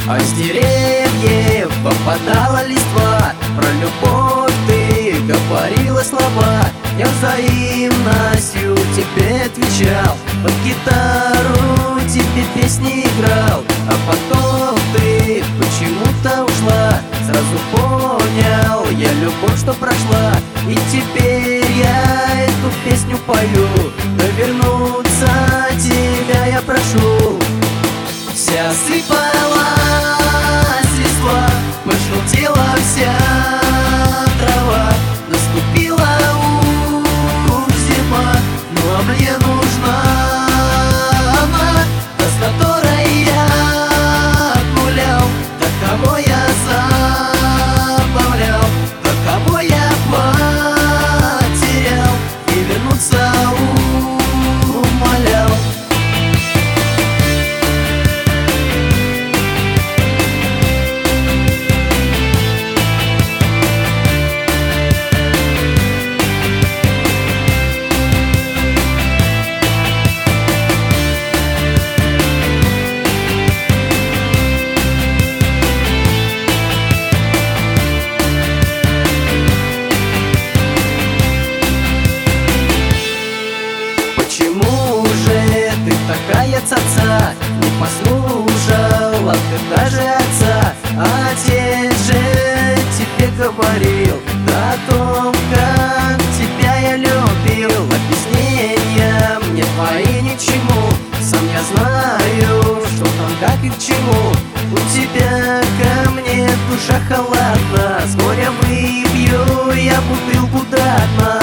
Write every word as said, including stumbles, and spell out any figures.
А с деревьев попадала листва, про любовь ты говорила слова. Я взаимностью тебе отвечал, под гитару тебе песни играл. А потом ты почему-то ушла, сразу понял я любовь, что прошла. И теперь я эту песню пою, но вернуться тебя я прошу. Вся осыпалась листва, пожелтела вся трава, наступила уж зима, ну а мне нужна она, та, с которой я гулял, та, кого я забавлял, та, кого я потерял и вернуться умолял. Почему же ты такая цаца, не послушала ты даже отца? Отец же тебе говорил, да, о том, как тебя я любил. Объяснения мне твои ни к чему, сам я знаю, что там, как и к чему. У тебя ко мне душа холодна, с горя выпью я бутылку до дна.